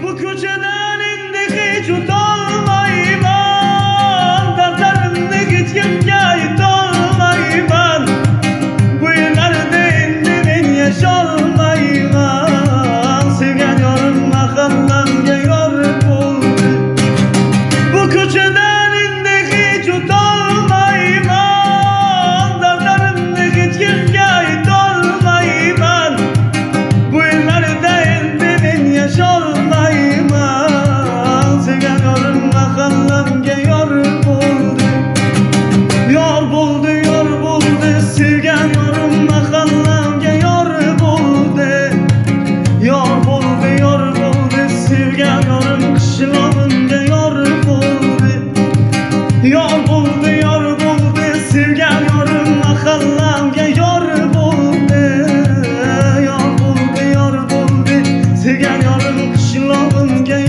Bu ko'chadan endi hech o'tolmayman, dardlarimni hech kimga aytolmayman. Bu yerlarda endi men yasholmayman, sevgan yorim mahallamga yor bo'ldi. Bu ko'chadan endi hech o'tolmayman, dardlarimni hech kimga aytolmayman. Bu yerlarda endi men yasholmayman, sevgan yorim mahallamga yor bo'ldi. Yor bo'ldi, yor bo'ldi, sevgan yorim mahallamga yor bo'ldi. Yor bo'ldi, yor bo'ldi, sevgan yorim qishlog'imga yor bo'ldi. Yor bo'ldi, yor bo'ldi, sevgan yorim mahallamga yor bo'ldi. Yor bo'ldi, yor bo'ldi, sevgan yorim qishlog'imga